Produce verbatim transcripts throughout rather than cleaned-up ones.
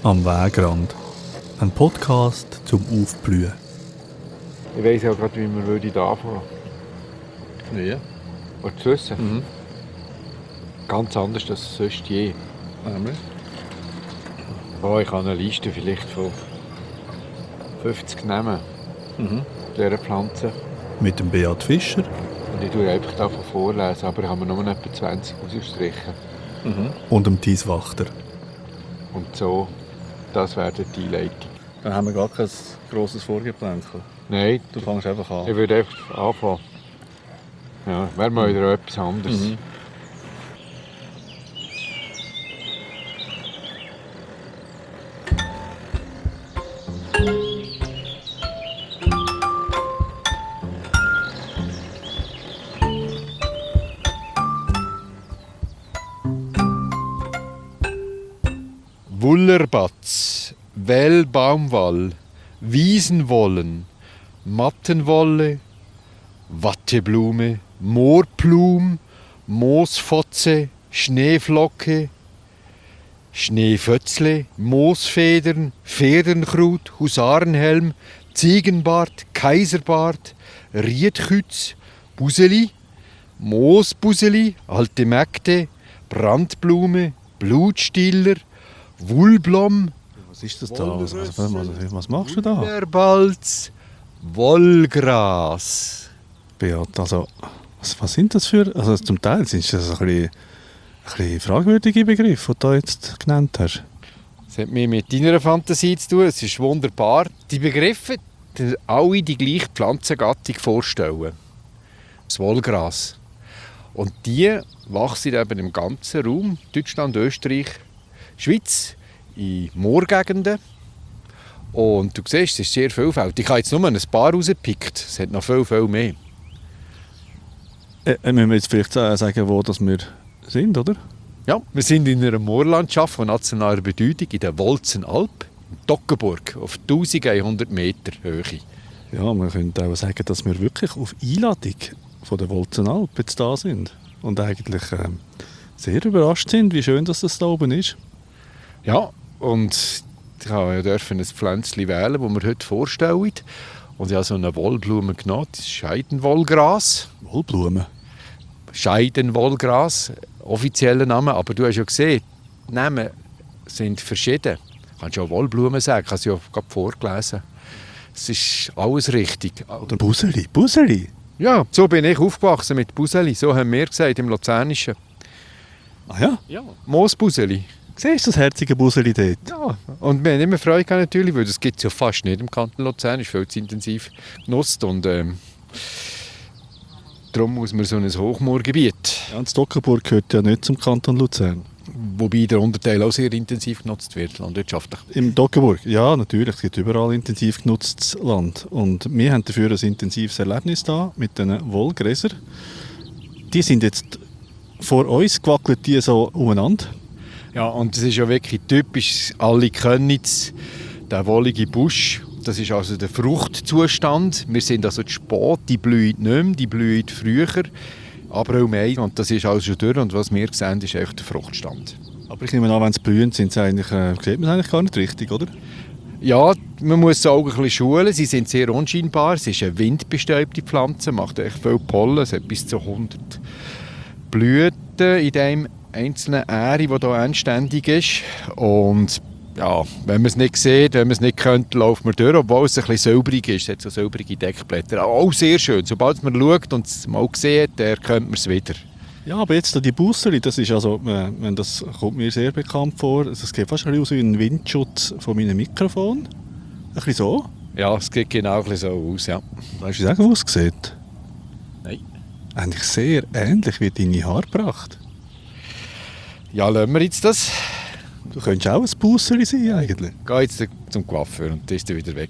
Am Wegrand. Ein Podcast zum Aufblühen. Ich weiss ja gerade, wie wir würden anfangen. Ja. Willst du es wissen? Mhm. Ganz anders als sonst je. Nämlich? Oh, ich habe eine Liste vielleicht von fünfzig Namen Mhm. dieser Pflanze. Mit dem Beat Fischer Und ich tue einfach davon vorlesen, aber ich habe mir nur etwa zwanzig ausgestrichen. Mhm. und dem Thies Wachter. Und so, das wäre die Einleitung. Dann haben wir gar kein grosses Vorgeplänkel. Nein, Du fängst einfach an. ich würde einfach anfangen. Ja, wäre mal wieder etwas anderes. Mhm. Wullerbatz, Wellbaumwall, Wiesenwollen, Mattenwolle, Watteblume, Moorplum, Moosfotze, Schneeflocke, Schneefötzle, Moosfedern, Federnkrut, Husarenhelm, Ziegenbart, Kaiserbart, Riedkütz, Buseli, Moosbuseli, alte Mägde, Brandblume, Blutstiller, Wulblom, Was ist das da? Was, was, was, was machst du da? Wunderbalz, Wollgras. Beat, also, was, was sind das für... Also zum Teil sind das ein bisschen, ein bisschen fragwürdige Begriffe, die du jetzt genannt hast. Das hat mehr mit deiner Fantasie zu tun. Es ist wunderbar. Die Begriffe, die alle die gleiche Pflanzengattung vorstellen. Das Wollgras. Und die wachsen eben im ganzen Raum, Deutschland, Österreich, Schweiz, in Moorgegenden. Und du siehst, es ist sehr vielfältig. Ich habe jetzt nur ein paar rausgepickt. Es hat noch viel, viel mehr. Äh, müssen wir jetzt vielleicht sagen, wo das wir sind, oder? Ja, wir sind in einer Moorlandschaft von nationaler Bedeutung in der Wolzenalp, in Toggenburg, auf elfhundert Meter Höhe. Ja, man könnte auch sagen, dass wir wirklich auf Einladung von der Wolzenalp jetzt da sind. Und eigentlich ähm, sehr überrascht sind, wie schön dass das da oben ist. Ja, und ich durfte ein Pflänzchen wählen, das wir heute vorstellen. Und ich habe so eine Wollblume genommen, das ist Scheidenwollgras. Wollblumen. Scheidenwollgras, offizieller Name, aber du hast ja gesehen, die Namen sind verschieden. Du kannst ja auch Wollblumen sagen, ich habe es ja gerade vorgelesen. Es ist alles richtig. Oder Buseli. Buseli. Ja, so bin ich aufgewachsen mit Buseli, so haben wir gesagt im Luzernischen. Ah ja? Ja. Moosbuseli. Siehst du das herzige Buseli dort? Ja, und wir haben immer Freude gehabt natürlich, weil das gibt es ja fast nicht im Kanton Luzern, ist viel zu intensiv genutzt und ähm, darum muss man so ein Hochmoorgebiet, Ja, und Stockenburg gehört ja nicht zum Kanton Luzern. wobei der Unterteil auch sehr intensiv genutzt wird, landwirtschaftlich. Im Stockenburg? Ja, natürlich. Es gibt überall intensiv genutztes Land. Und wir haben dafür ein intensives Erlebnis da mit den Wollgräsern. Die sind jetzt vor uns gewackelt, die so umeinander. Ja, und das ist ja wirklich typisch, alle kennen es, der wollige Busch. Das ist also der Fruchtzustand. Wir sind also zu spät, die blühen nicht mehr, die blühen früher. April, Mai, und das ist alles schon durch. Und was wir sehen, ist echt der Fruchtstand. Aber ich nehme an, wenn sie blühen, sind sie eigentlich, äh, sieht man es eigentlich gar nicht richtig, oder? Ja, man muss die Augen ein bisschen schulen. Sie sind sehr unscheinbar. Es ist eine windbestäubte Pflanze, macht echt viel Pollen. Es hat bis zu hundert Blüten in dem einzelnen Ähre, die hier endständig ist. Und ja, wenn man es nicht sieht, wenn man es nicht kennt, läuft man durch, obwohl es ein bisschen silbrig ist. Es hat so silbrige Deckblätter. Auch sehr schön. Sobald man schaut und es mal sieht, erkennt man es wieder. Ja, aber jetzt die Busserli, das ist also, äh, wenn das kommt mir sehr bekannt vor. Das geht fast ein bisschen aus wie ein Windschutz von meinem Mikrofon. Ein bisschen so. Ja, es sieht genau ein bisschen so aus, ja. Weißt du sagen, wie es sieht? Nein. Eigentlich sehr ähnlich wie deine Haarpracht. Ja, lassen wir jetzt das. Du könntest auch ein Busserli sein, eigentlich. Geh jetzt zum Coiffeur und dann ist er wieder weg.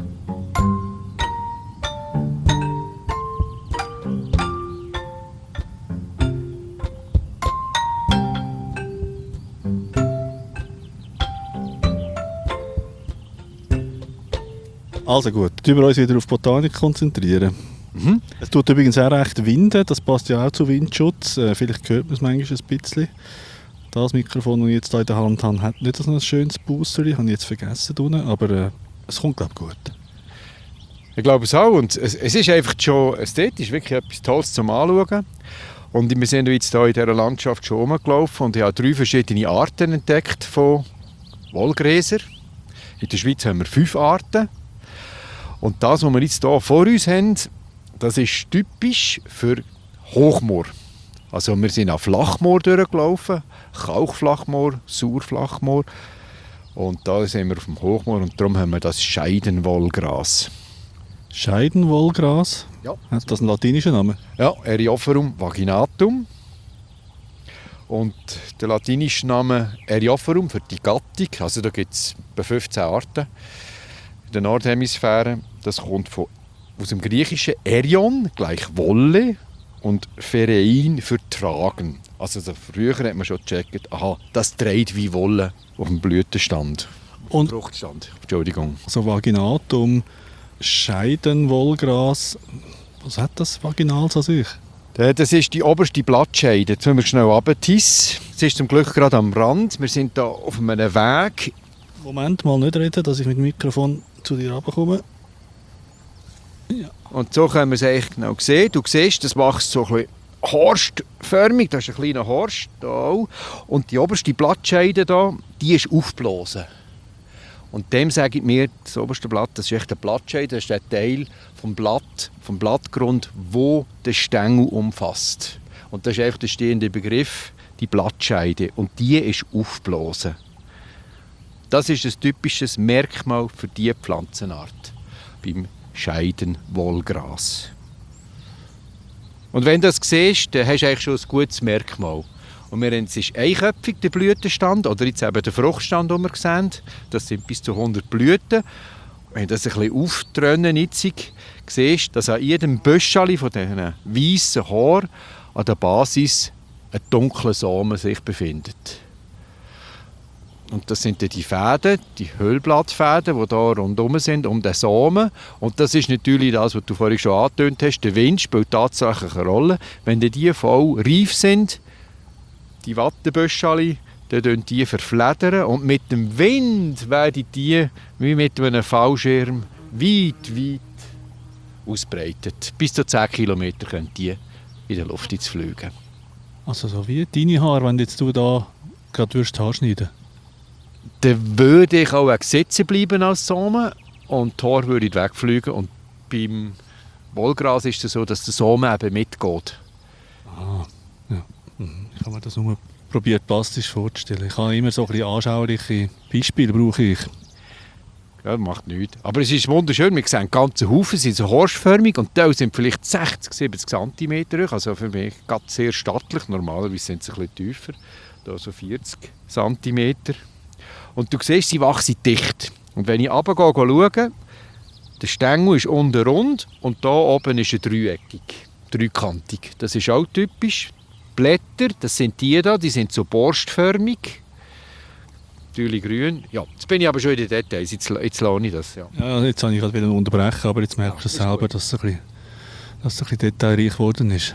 Also gut, tun wir uns wieder auf Botanik konzentrieren. Mhm. Es tut übrigens auch recht winden, das passt ja auch zu Windschutz. Äh, vielleicht hört man es manchmal ein bisschen. Das Mikrofon, das ich jetzt hier in der Hand habe, hat nicht so ein schönes Booster, habe ich jetzt vergessen, unten, aber äh, es kommt, glaube ich, gut. Ich glaube es auch. Und es, es ist einfach schon ästhetisch wirklich etwas Tolles zum Anschauen. Und wir sind jetzt hier in dieser Landschaft schon rumgelaufen und ich habe drei verschiedene Arten entdeckt von Wollgräser. In der Schweiz haben wir fünf Arten. Und das, was wir jetzt hier vor uns haben, das ist typisch für Hochmoor. Also wir sind auf Flachmoor durchgelaufen, Kalkflachmoor, Sauerflachmoor. Und da sind wir auf dem Hochmoor und darum haben wir das Scheidenwollgras. Scheidenwollgras? Ja. Hat das einen latinischen Namen? Ja, Eriophorum vaginatum. Und der latinische Name Eriophorum für die Gattung, also da gibt es etwa fünfzehn Arten in der Nordhemisphäre. Das kommt von, aus dem griechischen Erion, gleich Wolle, und Pherein für Tragen. Also da früher hat man schon gecheckt, aha, das trägt wie Wolle auf dem Blütenstand. Und Fruchtstand, Entschuldigung. so Vaginatum, Scheidenwollgras, was hat das Vaginals an sich? Das ist die oberste Blattscheide. Jetzt müssen wir schnell runtertissen. Es ist zum Glück gerade am Rand. Wir sind hier auf einem Weg. Moment, mal nicht reden, dass ich mit dem Mikrofon zu dir runterkomme. Ja. Und so können wir es eigentlich genau sehen. Du siehst, das wächst so ein bisschen horstförmig. Das ist ein kleiner Horst da auch. Und die oberste Blattscheide hier, die ist aufgeblasen. Und dem sage ich mir, das oberste Blatt, das ist echt eine Blattscheide, das ist der Teil vom Blatt, vom Blattgrund, wo der Stängel umfasst. Und das ist einfach der stehende Begriff, die Blattscheide. Und die ist aufgeblasen. Das ist ein typisches Merkmal für diese Pflanzenart beim Scheidenwollgras. Und wenn du das siehst, dann hast du eigentlich schon ein gutes Merkmal. Und wir haben, es ist einköpfig, der Blütenstand, oder jetzt eben der Fruchtstand, den wir sehen. Das sind bis zu hundert Blüten. Wenn du das ein bisschen auftrennen jetzt siehst, dass an jedem Büscheli von diesen weißen Haaren an der Basis ein dunkler Samen sich befindet. Und das sind dann die Fäden, die Hüllblattfäden, die hier rundherum sind, um den Samen. Und das ist natürlich das, was du vorhin schon angetönt hast. Der Wind spielt tatsächlich eine Rolle. Wenn die voll reif sind, die Wattebüscheli, dann verfledern die verfledern und mit dem Wind werden die wie mit einem Fallschirm weit, weit ausbreitet. Bis zu zehn Kilometer können die in der Luft jetzt fliegen. Also so wie deine Haare, wenn jetzt du da gerade würdest Haar schneiden. Dann würde ich auch sitzen bleiben als Samen und die Haare würde wegfliegen. Und beim Wollgras ist es so, dass der Samen eben mitgeht. Ah, ja. Ich habe mir das nur probiert, plastisch vorzustellen. Ich habe immer so ein bisschen anschauliche Beispiele, brauche ich. Ja, macht nichts. Aber es ist wunderschön, wir sehen ganze Haufen, sind so horstförmig und die sind vielleicht sechzig, siebzig Zentimeter hoch. Also für mich ganz sehr stattlich. Normalerweise sind sie ein bisschen tiefer, da so vierzig Zentimeter. Und du siehst, sie wachsen dicht. Und wenn ich runtergehe, schaue, der Stängel ist unten rund und da oben ist er dreieckig, dreikantig. Das ist auch typisch. Blätter, das sind die da, die sind so borstförmig. Natürlich grün. Ja, jetzt bin ich aber schon in den Details, jetzt, jetzt lohne ich das. Ja. Ja, jetzt habe ich gerade wieder unterbrechen, aber jetzt merkst du Ja, selber, gut. dass es ein bisschen, dass es ein bisschen detailreich geworden ist.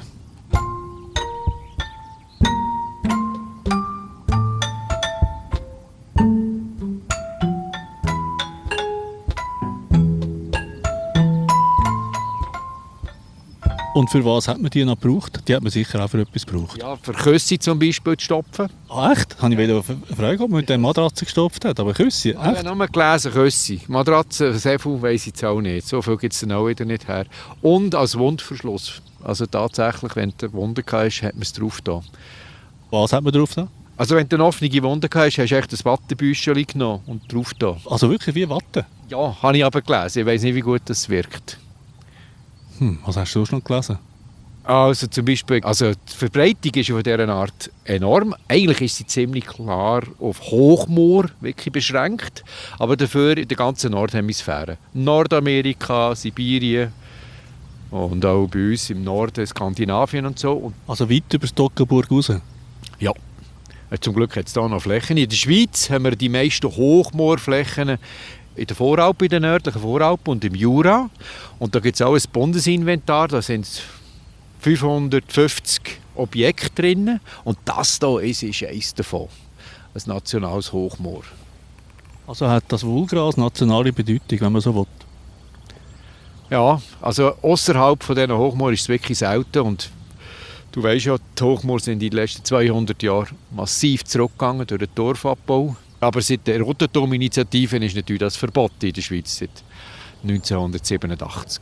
Und für was hat man die noch gebraucht? Die hat man sicher auch für etwas gebraucht. Ja, für Küsse zum Beispiel zu stopfen. Ah, echt? Habe ich wieder fragen, ob man mit der Matratze gestopft hat. Aber Küsse, Ich habe echt? nur gelesen, Küsse. Matratzen, sehr viel weiss ich jetzt auch nicht. So viel gibt es dann auch wieder nicht her. Und als Wundverschluss. Also tatsächlich, wenn du eine Wunde hast, hat man es drauf da. Was hat man drauf da? Also wenn du eine offene Wunde hast, hast du echt ein Wattebüschchen genommen und drauf da. Also wirklich wie Watte? Ja, habe ich aber gelesen. Ich weiss nicht, wie gut das wirkt. Hm, was hast du sonst noch gelesen? Also zum Beispiel, also die Verbreitung ist von dieser Art enorm. Eigentlich ist sie ziemlich klar auf Hochmoor wirklich beschränkt, aber dafür in der ganzen Nordhemisphäre. Nordamerika, Sibirien und auch bei uns im Norden Skandinavien und so. Und Also weit über das Toggenburg raus? ja, zum Glück hat es hier noch Flächen. In der Schweiz haben wir die meisten Hochmoorflächen in der Voralpen, in den nördlichen Voralpen und im Jura. Und da gibt es auch ein Bundesinventar, da sind fünfhundertfünfzig Objekte drin. Und das hier ist, ist eines davon. Ein nationales Hochmoor. Also hat das Wohlgras nationale Bedeutung, wenn man so will. Ja, also außerhalb von diesen Hochmoor ist es wirklich selten. Und du weißt ja, die Hochmoor sind in den letzten zweihundert Jahren massiv zurückgegangen durch den Torfabbau. Aber seit der Rototom-Initiative ist natürlich das verboten in der Schweiz seit neunzehnhundertsiebenundachtzig.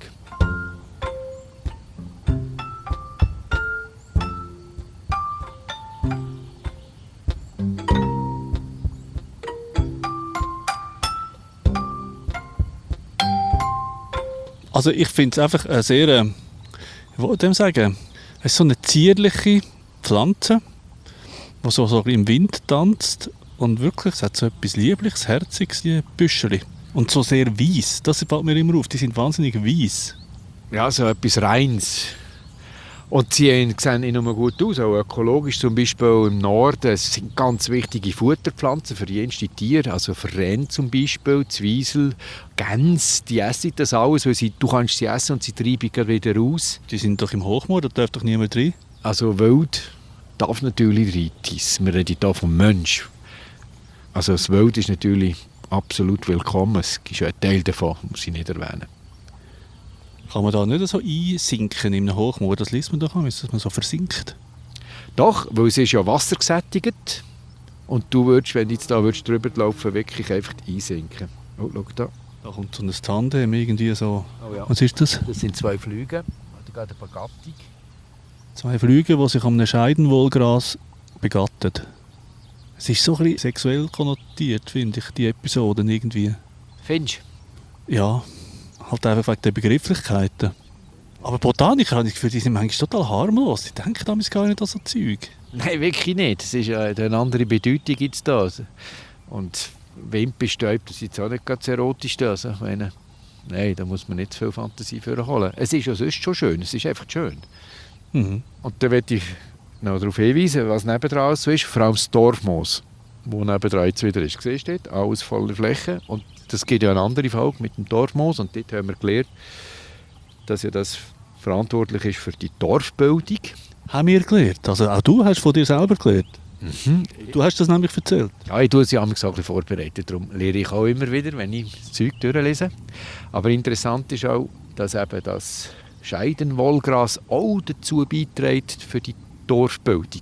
Also ich finde es einfach eine sehr, äh, ich wollte dem sagen, es ist so eine zierliche Pflanze, die so, so im Wind tanzt und wirklich, es hat so etwas Liebliches, Herziges, die Büscheli. Und so sehr weiss, das fällt mir immer auf, die sind wahnsinnig weiss. Ja, so etwas Reins. Und sie sehen nicht nur gut aus, auch ökologisch, zum Beispiel im Norden. Es sind ganz wichtige Futterpflanzen für jenste Tiere, also für Rennen zum Beispiel, Zwiesel, Gänse, die essen das alles, weil sie, du kannst sie essen und sie treiben gerade wieder raus. Die sind doch im Hochmoor, da darf doch niemand rein. Also Wild darf natürlich rein. Wir reden hier vom Mensch. Also das Wild ist natürlich absolut willkommen, es ist ja ein Teil davon, muss ich nicht erwähnen. Kann man da nicht so einsinken in einem Hochmoor? Das liest man doch an, dass man so versinkt. Doch, weil es ist ja wassergesättigt und du würdest, wenn du jetzt da würdest, drüber laufen, wirklich einfach einsinken. Oh, schau da. Da kommt so ein Tandem irgendwie so. Oh ja. Was ist das? Das sind zwei Flüge, da geht eine Begattung. Zwei Flüge, die sich am einem Scheidenwollgras begatten. Es ist so ein bisschen sexuell konnotiert, finde ich, die Episoden irgendwie. Findest du? Ja. Halt einfach wegen der Begrifflichkeiten. Aber Botaniker habe ich das Gefühl, die sind manchmal total harmlos. Die denken damals gar nicht an so Zeug. Nein, wirklich nicht. Es ist eine andere Bedeutung gibt's da. Und windbestäubt, das ist jetzt auch nicht ganz erotisch. Also, ich meine, nein, da muss man nicht zu viel Fantasie für holen. Es ist ja sonst schon schön, es ist einfach schön. Mhm. Und da möchte ich noch darauf hinweisen, was nebendran so ist, vor allem das Dorfmoos, wo nebendran jetzt wieder ist. Siehst du dort? Alles voller Fläche. Und das gibt ja eine andere Folge mit dem Dorfmoos und dort haben wir gelernt, dass ja das verantwortlich ist für die Dorfbildung. Haben wir gelernt? Also auch du hast von dir selber gelernt? Mhm. Du hast das nämlich erzählt. Ja, ich tue es ja auch ein bisschen vorbereitet, darum lehre ich auch immer wieder, wenn ich das Zeug durchlese. Aber interessant ist auch, dass eben das Scheidenwollgras auch dazu beiträgt für die Dorfbildung.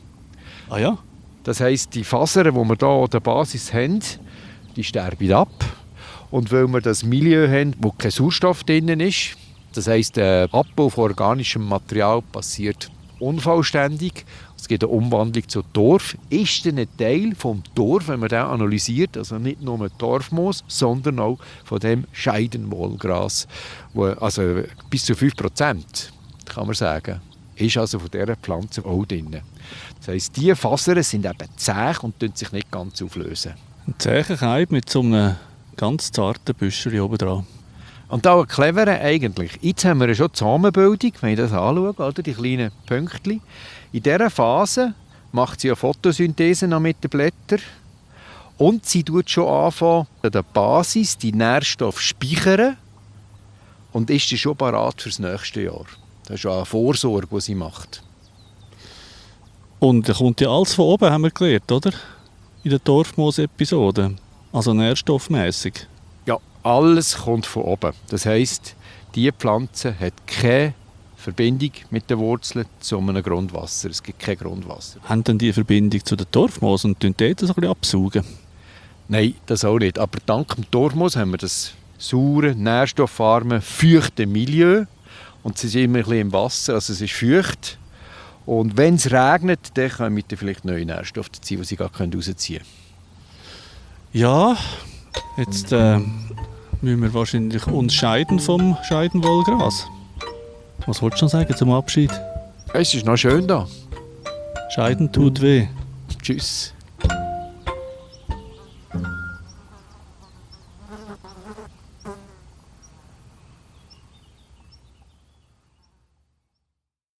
Ah ja? Das heisst, die Fasern, die wir hier an der Basis haben, die sterben ab. Und weil wir das Milieu haben, wo kein Sauerstoff drin ist, das heisst, der Abbau von organischem Material passiert unvollständig. Es gibt eine Umwandlung zu Torf. Ist dann ein Teil vom Torf, wenn man den analysiert, also nicht nur Torfmoos, sondern auch von dem Scheidenwollgras, wo also bis zu fünf Prozent, kann man sagen, ist also von dieser Pflanze auch drin. Das heisst, diese Fasern sind eben zäh und lösen sich nicht ganz auflösen. Ein zäher Keim mit so einem ganz zarten Büschel oben dran. Und auch ein cleverer eigentlich. Jetzt haben wir schon die Samenbildung, wenn ich das anschaue, oder? Die kleinen Pünktchen. In dieser Phase macht sie eine Photosynthese noch mit den Blättern und sie tut schon anfangen, an der Basis die Nährstoffe speichern und ist dann schon bereit für das nächste Jahr. Das ist schon eine Vorsorge, die sie macht. Und da kommt ja alles von oben, haben wir gelernt, oder? In der Dorfmoos-Episode. Also nährstoffmässig. Ja, alles kommt von oben. Das heisst, diese Pflanze hat keine Verbindung mit den Wurzeln zu einem Grundwasser. Es gibt kein Grundwasser. Haben dann die Verbindung zu den Dorfmoos und tun dort so ein bisschen absaugen? Nein, das auch nicht. Aber dank dem Torfmoos haben wir das saure, nährstoffarme, feuchte Milieu. Und sie sind immer ein bisschen im Wasser, also es ist feucht. Und wenn es regnet, dann kommen vielleicht neue Nährstoffe dazu, die sie gar rausziehen können. Ja, jetzt äh, müssen wir wahrscheinlich uns scheiden vom Scheidenwollgras. Was wolltest du noch sagen zum Abschied? Es ist noch schön da. Scheiden tut weh. Tschüss.